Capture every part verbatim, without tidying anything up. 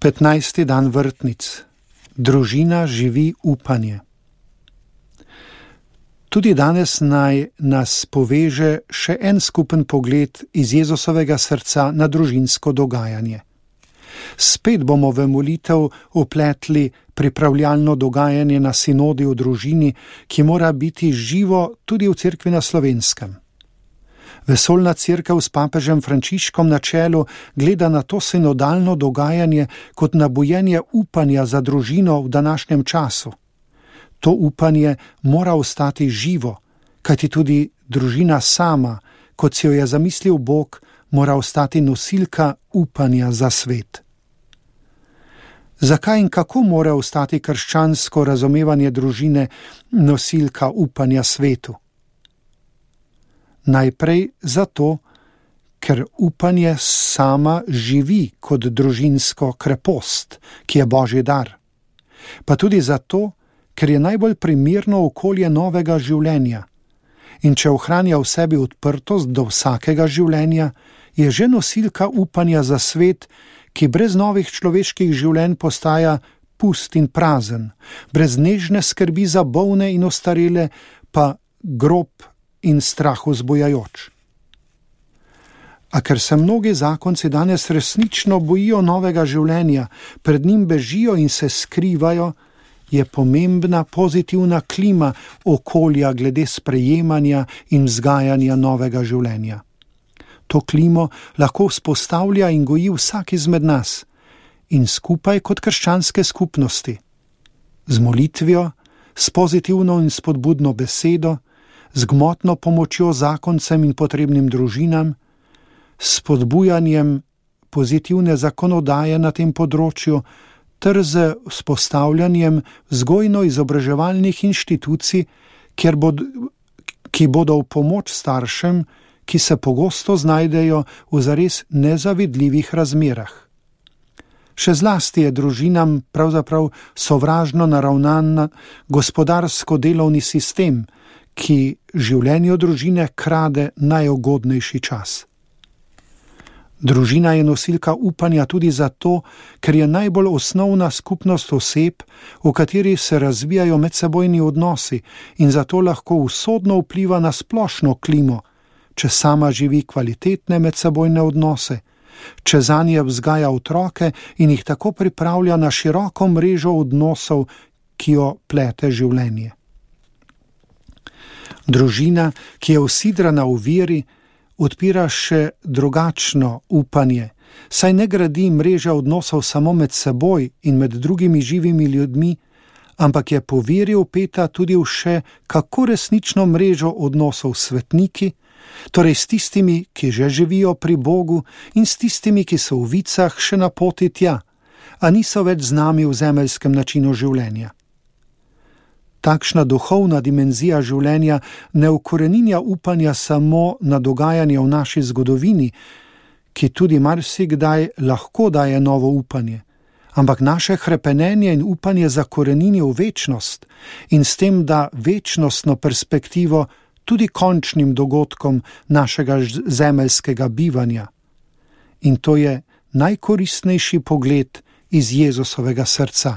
petnajsti dan vrtnic. Družina živi upanje. Tudi danes naj nas poveže še en skupen pogled iz Jezusovega srca na družinsko dogajanje. Spet bomo v molitev vpletli pripravljalno dogajanje na sinodi o družini, ki mora biti živo tudi v cerkvi na Slovenskem. Vesoljna cerkev s papežem Frančiškom na čelu gleda na to sinodalno dogajanje kot na bujenje upanja za družino v današnjem času. To upanje mora ostati živo, kajti tudi družina sama, kot si jo je zamislil Bog, mora ostati nosilka upanja za svet. Zakaj in kako mora ostati krščansko razumevanje družine nosilka upanja svetu? Najprej zato, ker upanje sama živi kot družinsko krepost, ki je Božji dar. Pa tudi zato, ker je najbolj primerno okolje novega življenja. In če ohranja v sebi odprtost do vsakega življenja, je že nosilka upanja za svet, ki brez novih človeških življenj postaja pust in prazen, brez nežne skrbi za bolne in ostarele, pa grob in strah vzbujajoč. A ker se mnogi zakonci danes resnično bojijo novega življenja, pred njim bežijo in se skrivajo, je pomembna pozitivna klima okolja glede sprejemanja in vzgajanja novega življenja. To klimo lahko vzpostavlja in goji vsak izmed nas in skupaj kot krščanske skupnosti. Z molitvijo, s pozitivno in spodbudno besedo, z gmotno pomočjo zakoncem in potrebnim družinam, s spodbujanjem pozitivne zakonodaje na tem področju, ter z vzpostavljanjem vzgojno-izobraževalnih inštitucij, kjer bod, ki bodo v pomoč staršem, ki se pogosto znajdejo v zares nezavidljivih razmerah. Še zlasti je družinam pravzaprav sovražno naravnan gospodarsko-delovni sistem, ki življenju družine krade najugodnejši čas. Družina je nosilka upanja tudi zato, ker je najbolj osnovna skupnost oseb, v kateri se razvijajo medsebojni odnosi in zato lahko usodno vpliva na splošno klimo, če sama živi kvalitetne medsebojne odnose, če zanje vzgaja otroke in jih tako pripravlja na široko mrežo odnosov, ki jo plete življenje. Družina, ki je usidrana v veri, odpira še drugačno upanje, saj ne gradi mreže odnosov samo med seboj in med drugimi živimi ljudmi, ampak je po veri vpeta tudi v še kako resnično mrežo odnosov s svetniki, torej s tistimi, ki že živijo pri Bogu in s tistimi, ki so v vicah še na poti tja, a niso več z nami v zemeljskem načinu življenja. Takšna duhovna dimenzija življenja ne ukoreninja upanja samo na dogajanje v naši zgodovini, ki tudi marsikdaj lahko daje novo upanje, ampak naše hrepenenje in upanje zakorenini v večnost in s tem da večnostno perspektivo tudi končnim dogodkom našega zemeljskega bivanja. In to je najkoristnejši pogled iz Jezusovega srca.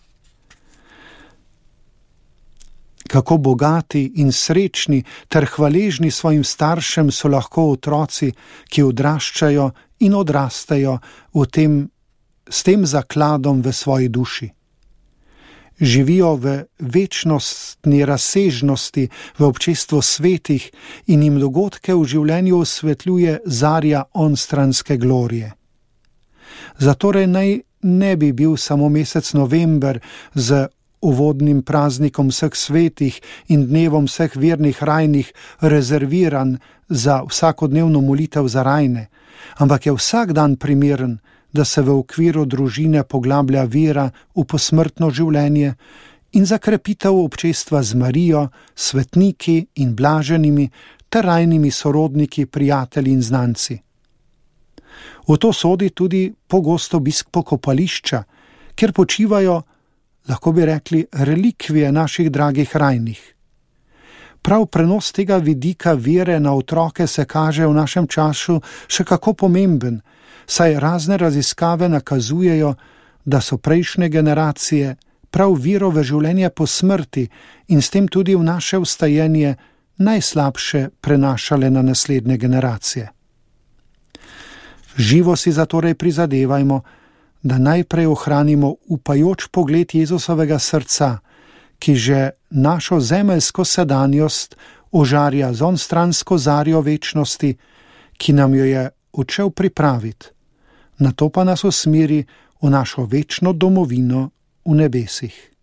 Kako bogati in srečni ter hvaležni svojim staršem so lahko otroci, ki odraščajo in odrastejo v tem, s tem zakladom v svoji duši. Živijo v večnostni razsežnosti v občestvu svetih in jim dogodke v življenju osvetljuje zarja onstranske glorije. Zatorej naj ne bi bil samo mesec november z uvodnim praznikom vseh svetih in dnevom vseh vernih rajnih rezerviran za vsakodnevno molitev za rajne, ampak je vsak dan primeren, da se v okviru družine poglablja vera v posmrtno življenje in za krepitev občestva z Marijo, svetniki in blaženimi ter rajnimi sorodniki, prijatelji in znanci. V to sodi tudi pogosto obisk pokopališča, kjer počivajo, lahko bi rekli, relikvije naših dragih rajnih. Prav prenos tega vidika vere na otroke se kaže v našem času še kako pomemben, saj razne raziskave nakazujejo, da so prejšnje generacije prav vero v življenje po smrti in s tem tudi v naše vstajenje najslabše prenašale na naslednje generacije. Živo si zatorej prizadevajmo, da najprej ohranimo upajoč pogled Jezusovega srca, ki že našo zemeljsko sedanjost ožarja z onstransko zarjo večnosti, ki nam jo je odšel pripraviti, nato pa nas usmeri v našo večno domovino v nebesih.